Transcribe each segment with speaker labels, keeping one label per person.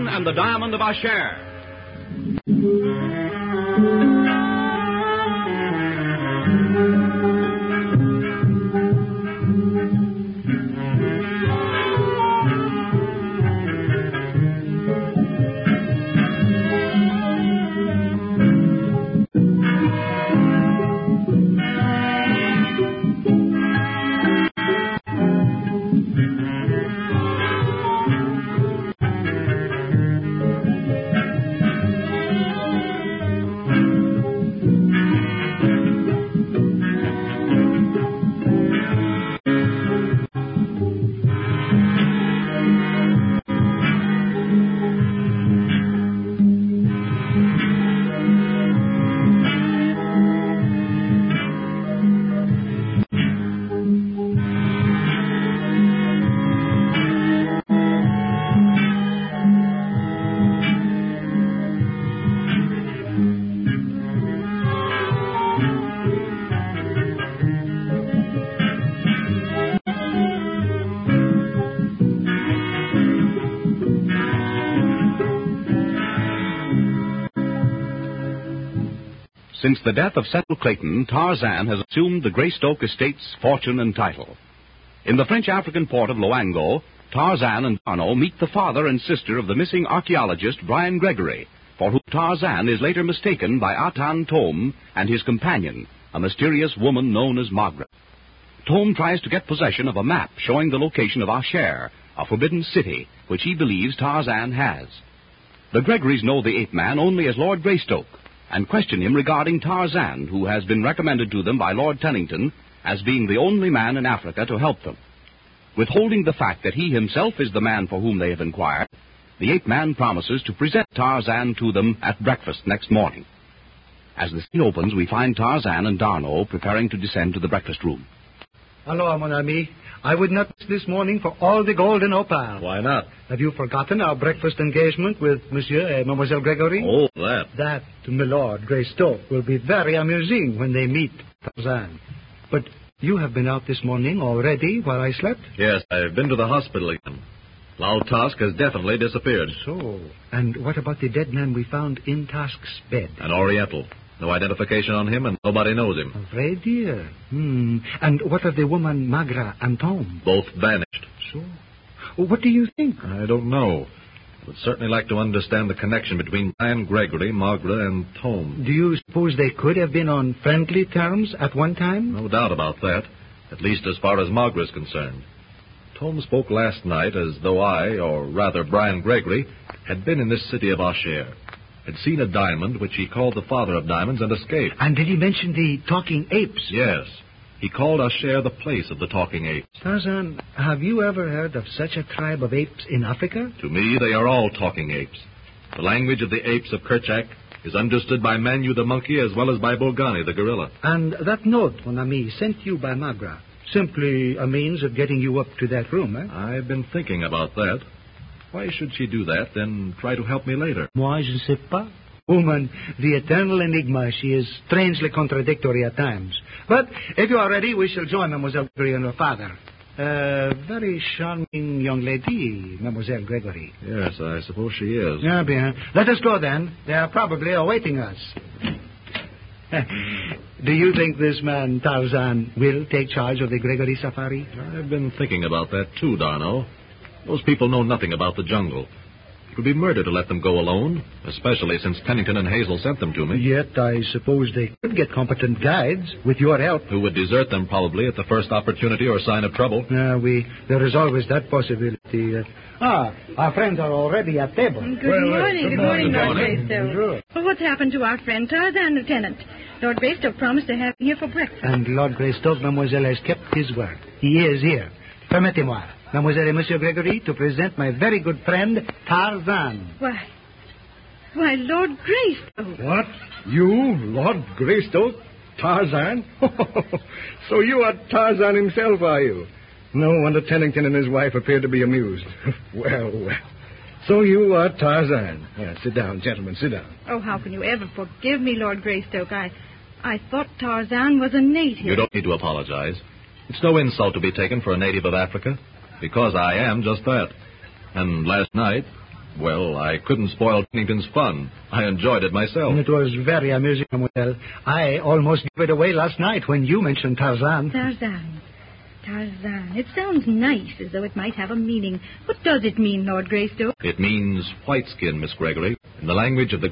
Speaker 1: Tarzan and the Diamond of Asher. Since the death of Cecil Clayton, Tarzan has assumed the Greystoke estate's fortune and title. In the French African port of Loango, Tarzan and D'Arnot meet the father and sister of the missing archaeologist Brian Gregory, for whom Tarzan is later mistaken by Atan Tome and his companion, a mysterious woman known as Magra. Tome tries to get possession of a map showing the location of Asher, a forbidden city, which he believes Tarzan has. The Gregorys know the ape-man only as Lord Greystoke, and question him regarding Tarzan, who has been recommended to them by Lord Tennington as being the only man in Africa to help them. Withholding the fact that he himself is the man for whom they have inquired, the ape-man promises to present Tarzan to them at breakfast next morning. As the scene opens, we find Tarzan and D'Arnot preparing to descend to the breakfast room.
Speaker 2: Hello, mon ami. I would not miss this morning for all the gold in Opal.
Speaker 3: Why not?
Speaker 2: Have you forgotten our breakfast engagement with Monsieur and Mademoiselle Gregory?
Speaker 3: Oh, that.
Speaker 2: That, to my Lord Greystoke, will be very amusing when they meet Tarzan. But you have been out this morning already while I slept?
Speaker 3: Yes, I've been to the hospital again. Lal Tusk has definitely disappeared.
Speaker 2: So, and what about the dead man we found in Tusk's bed?
Speaker 3: An Oriental. No identification on him, and nobody knows him.
Speaker 2: A vrai dear. And what of the woman Magra and Tom?
Speaker 3: Both vanished.
Speaker 2: So, what do you think?
Speaker 3: I don't know. I would certainly like to understand the connection between Brian Gregory, Magra, and Tom.
Speaker 2: Do you suppose they could have been on friendly terms at one time?
Speaker 3: No doubt about that, at least as far as Magra is concerned. Tom spoke last night as though I, or rather Brian Gregory, had been in this city of Asher, had seen a diamond which he called the father of diamonds and escaped.
Speaker 2: And did he mention the talking apes?
Speaker 3: Yes. He called Asher the place of the talking apes.
Speaker 2: Tarzan, have you ever heard of such a tribe of apes in Africa?
Speaker 3: To me, they are all talking apes. The language of the apes of Kerchak is understood by Manu the monkey as well as by Bolgani the gorilla.
Speaker 2: And that note, mon ami, sent you by Magra, simply a means of getting you up to that room, eh?
Speaker 3: I've been thinking about that. Why should she do that, then try to help me later?
Speaker 2: Moi, je ne sais pas. Woman, the eternal enigma, she is strangely contradictory at times. But if you are ready, we shall join Mademoiselle Gregory and her father. Very charming young lady, Mademoiselle Gregory.
Speaker 3: Yes, I suppose she is.
Speaker 2: Ah, bien. Let us go then. They are probably awaiting us. Do you think this man, Tarzan, will take charge of the Gregory safari?
Speaker 3: I've been thinking about that too, D'Arnot. Those people know nothing about the jungle. It would be murder to let them go alone, especially since Pennington and Hazel sent them to me.
Speaker 2: Yet I suppose they could get competent guides with your help.
Speaker 3: Who would desert them probably at the first opportunity or sign of trouble.
Speaker 2: There is always that possibility. Our friends are already at table.
Speaker 4: Good morning, Lord Greystoke. Well, what's happened to our friend Tarzan, Lieutenant? Lord Greystoke promised to have him here for breakfast.
Speaker 2: And Lord Greystoke, Mademoiselle, has kept his word. He is here. Permettez-moi, Mademoiselle et Monsieur Gregory, to present my very good friend, Tarzan.
Speaker 4: Why, Lord Greystoke.
Speaker 5: What? You, Lord Greystoke? Tarzan? So you are Tarzan himself, are you? No wonder Tennington and his wife appear to be amused. Well. So you are Tarzan. Sit down, gentlemen, sit down.
Speaker 4: Oh, how can you ever forgive me, Lord Greystoke? I thought Tarzan was a native.
Speaker 3: You don't need to apologize. It's no insult to be taken for a native of Africa, because I am just that. And last night, Well, I couldn't spoil Pennington's fun. I enjoyed it myself.
Speaker 2: It was very amusing, Mademoiselle. I almost gave it away last night when you mentioned Tarzan.
Speaker 4: Tarzan. It sounds nice, as though it might have a meaning. What does it mean, Lord Greystoke?
Speaker 3: It means white skin, Miss Gregory, in the language of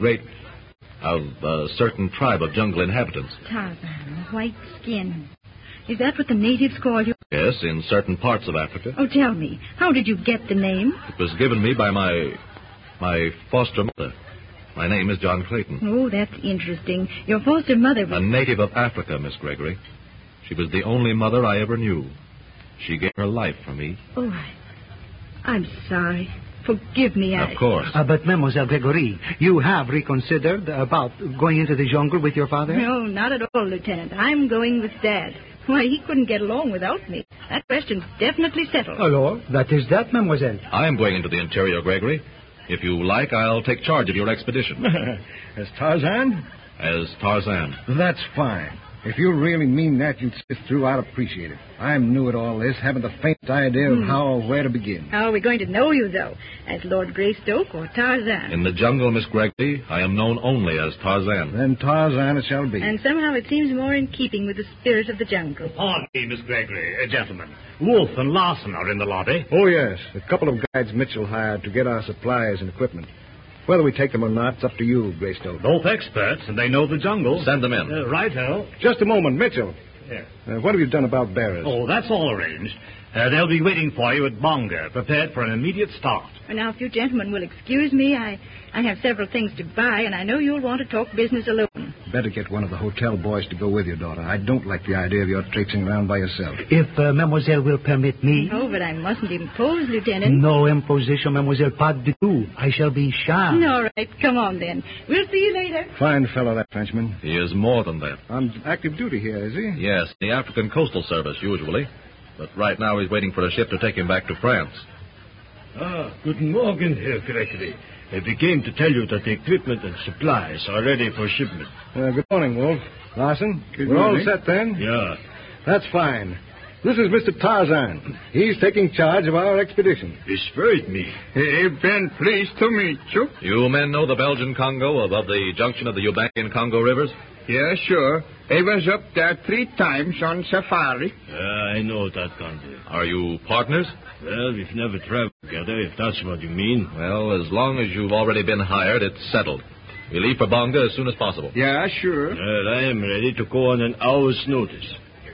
Speaker 3: a certain tribe of jungle inhabitants.
Speaker 4: Tarzan, white skin. Is that what the natives call you?
Speaker 3: Yes, in certain parts of Africa.
Speaker 4: Oh, tell me, how did you get the name?
Speaker 3: It was given me by my foster mother. My name is John Clayton.
Speaker 4: Oh, that's interesting. Your foster mother was...
Speaker 3: A native of Africa, Miss Gregory. She was the only mother I ever knew. She gave her life for me.
Speaker 4: Oh, I'm sorry. Forgive me,
Speaker 3: Of course.
Speaker 2: But, Mademoiselle Gregory, you have reconsidered about going into the jungle with your father?
Speaker 4: No, not at all, Lieutenant. I'm going with Dad. Why, he couldn't get along without me. That question's definitely settled.
Speaker 2: Alors, that is that, Mademoiselle.
Speaker 3: I am going into the interior, Gregory. If you like, I'll take charge of your expedition.
Speaker 5: As Tarzan?
Speaker 3: As Tarzan.
Speaker 5: That's fine. If you really mean that, you'd see it through. I'd appreciate it. I'm new at all this, haven't the faintest idea of how or where to begin.
Speaker 4: How are we going to know you, though? As Lord Greystoke or Tarzan?
Speaker 3: In the jungle, Miss Gregory, I am known only as Tarzan.
Speaker 5: Then Tarzan it shall be.
Speaker 4: And somehow it seems more in keeping with the spirit of the jungle.
Speaker 6: Pardon me, Miss Gregory. Gentlemen, Wolf and Larson are in the lobby.
Speaker 5: Oh, yes. A couple of guides Mitchell hired to get our supplies and equipment. Whether we take them or not, it's up to you, Greystoke.
Speaker 6: Both experts, and they know the jungle.
Speaker 3: Send them in.
Speaker 6: Righto.
Speaker 5: Just a moment, Mitchell.
Speaker 6: Yeah.
Speaker 5: What have you done about bearers?
Speaker 6: Oh, that's all arranged. They'll be waiting for you at Bonga, prepared for an immediate start.
Speaker 4: Now, if you gentlemen will excuse me, I have several things to buy, and I know you'll want to talk business alone.
Speaker 5: Better get one of the hotel boys to go with you, daughter. I don't like the idea of your traipsing around by yourself.
Speaker 2: If Mademoiselle will permit me...
Speaker 4: Oh, but I mustn't impose, Lieutenant.
Speaker 2: No imposition, Mademoiselle. Pas du tout. I shall be shy.
Speaker 4: All right, come on, then. We'll see you later.
Speaker 5: Fine fellow, that Frenchman.
Speaker 3: He is more than that.
Speaker 5: On active duty here, is he?
Speaker 3: Yes, the African Coastal Service, usually. But right now he's waiting for a ship to take him back to France.
Speaker 7: Guten Morgen, Herr Gregory. We came to tell you that the equipment and supplies are ready for shipment.
Speaker 5: Good morning, Wolf. Larson, we're all set then?
Speaker 7: Yeah.
Speaker 5: That's fine. This is Mr. Tarzan. He's taking charge of our expedition.
Speaker 7: It's worried me.
Speaker 8: I've been pleased to meet you.
Speaker 3: You men know the Belgian Congo above the junction of the Ubangi and Congo rivers?
Speaker 8: Yeah, sure. I was up there 3 times on safari.
Speaker 7: I know that country.
Speaker 3: Are you partners?
Speaker 7: Well, we've never traveled together, if that's what you mean.
Speaker 3: Well, as long as you've already been hired, it's settled. We leave for Bonga as soon as possible.
Speaker 8: Yeah, sure.
Speaker 7: Well, I am ready to go on an hour's notice.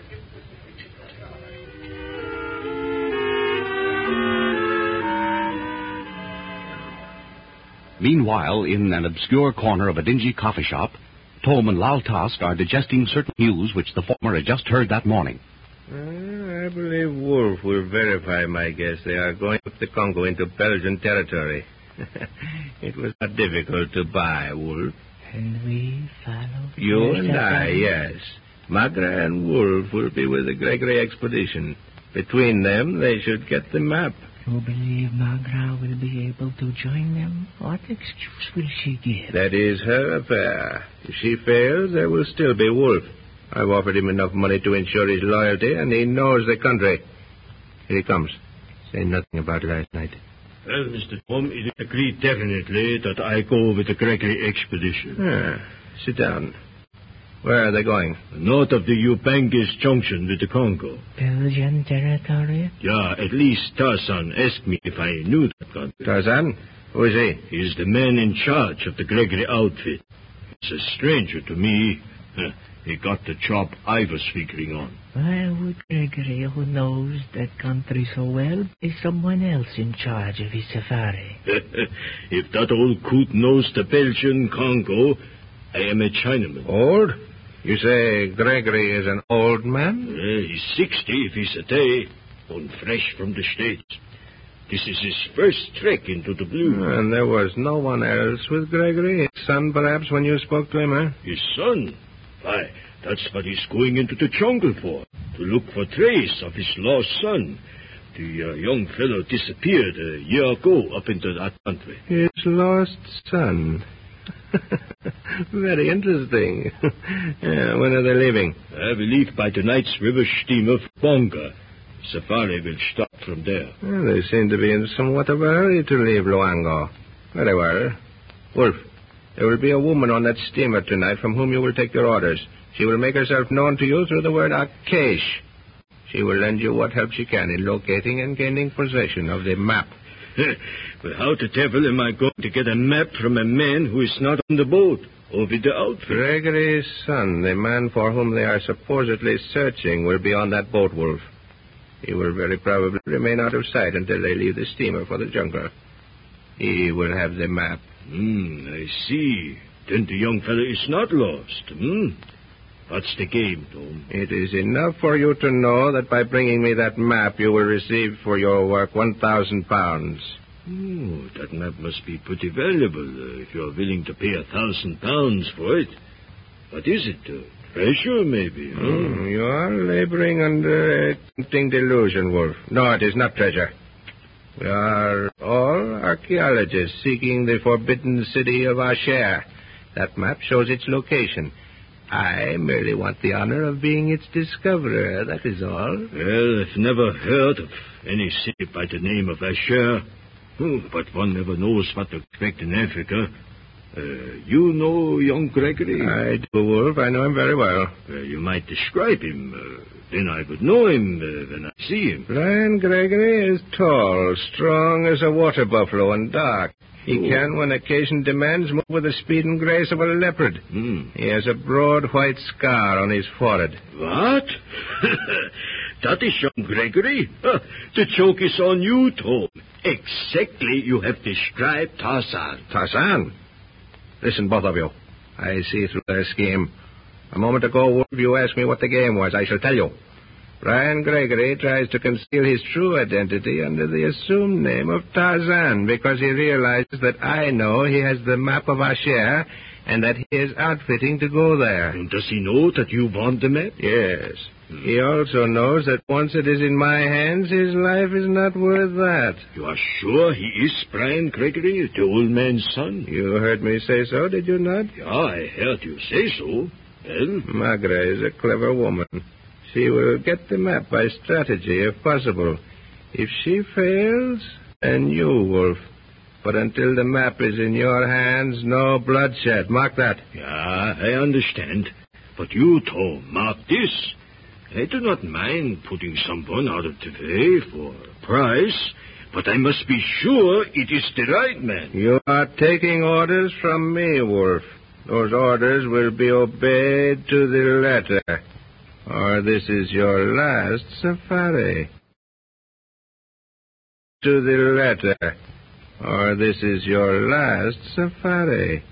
Speaker 1: Meanwhile, in an obscure corner of a dingy coffee shop, Tom and Lal Task are digesting certain news which the former had just heard that morning.
Speaker 9: I believe Wolf will verify my guess. They are going up the Congo into Belgian territory. It was not difficult to buy, Wolf.
Speaker 10: And we follow...
Speaker 9: You and I, yes. Magra and Wolf will be with the Gregory expedition. Between them, they should get the map.
Speaker 10: You believe Magra will be able to join them? What excuse will she give?
Speaker 9: That is her affair. If she fails, there will still be Wolf. I've offered him enough money to ensure his loyalty, and he knows the country. Here he comes. Say nothing about last night.
Speaker 7: Well, Mr. Tom, it is agreed definitely that I go with the Gregory expedition.
Speaker 9: Sit down. Where are they going?
Speaker 7: North of the Ubangis junction with the Congo.
Speaker 10: Belgian territory?
Speaker 7: Yeah, at least Tarzan asked me if I knew that country.
Speaker 9: Tarzan? Who is he?
Speaker 7: He's the man in charge of the Gregory outfit. He's a stranger to me. He got the job I was figuring on.
Speaker 10: Why would Gregory, who knows that country so well, be someone else in charge of his safari?
Speaker 7: If that old coot knows the Belgian Congo, I am a Chinaman.
Speaker 9: Old? You say Gregory is an old man?
Speaker 7: He's 60 if he's a day, born fresh from the States. This is his first trek into the blue.
Speaker 9: And there was no one else with Gregory? His son, perhaps, when you spoke to him, huh?
Speaker 7: His son? Why, that's what he's going into the jungle for, to look for trace of his lost son. The young fellow disappeared a year ago up into that country.
Speaker 9: His lost son. Very interesting. When are they leaving?
Speaker 7: I believe by tonight's river steamer for Bonga. Safari will start from there.
Speaker 9: Well, they seem to be in somewhat of a hurry to leave Luango. Very well. Wolf, there will be a woman on that steamer tonight from whom you will take your orders. She will make herself known to you through the word Akash. She will lend you what help she can in locating and gaining possession of the map.
Speaker 7: But how the devil am I going to get a map from a man who is not on the boat or with the outfit?
Speaker 9: Gregory's son, the man for whom they are supposedly searching, will be on that boat, Wolf. He will very probably remain out of sight until they leave the steamer for the jungle. He will have the map.
Speaker 7: I see. Then the young fellow is not lost, What's the game, Tom?
Speaker 9: It is enough for you to know that by bringing me that map, you will receive for your work 1,000 pounds.
Speaker 7: That map must be pretty valuable if you are willing to pay 1,000 pounds for it. What is it? Treasure, maybe, huh?
Speaker 9: You are laboring under a tempting delusion, Wolf. No, it is not treasure. We are all archaeologists seeking the forbidden city of Asher. That map shows its location. I merely want the honor of being its discoverer, that is all.
Speaker 7: Well, I've never heard of any city by the name of Asher. But one never knows what to expect in Africa. You know young Gregory?
Speaker 9: I do, Wolf. I know him very well.
Speaker 7: You might describe him. Then I would know him when I see him.
Speaker 9: Brian Gregory is tall, strong as a water buffalo, and dark. He can, when occasion demands, move with the speed and grace of a leopard. He has a broad white scar on his forehead.
Speaker 7: What? That is young Gregory? The joke is on you, Tom. Exactly, you have described Tarzan.
Speaker 9: Tarzan? Listen, both of you. I see through their scheme. A moment ago, Wolf, you asked me what the game was. I shall tell you. Brian Gregory tries to conceal his true identity under the assumed name of Tarzan because he realizes that I know he has the map of Asher and that he is outfitting to go there.
Speaker 7: And does he know that you want the map?
Speaker 9: Yes. He also knows that once it is in my hands, his life is not worth that.
Speaker 7: You are sure he is Brian Gregory, the old man's son?
Speaker 9: You heard me say so, did you not?
Speaker 7: Yeah, I heard you say so. Well?
Speaker 9: Magra is a clever woman. She will get the map by strategy, if possible. If she fails, then you, Wolf. But until the map is in your hands, no bloodshed. Mark that.
Speaker 7: Yeah, I understand. But you, Tom, mark this. I do not mind putting someone out of the way for a price, but I must be sure it is the right man.
Speaker 9: You are taking orders from me, Wolf. Those orders will be obeyed to the letter. Or this is your last safari. To the letter. Or this is your last safari.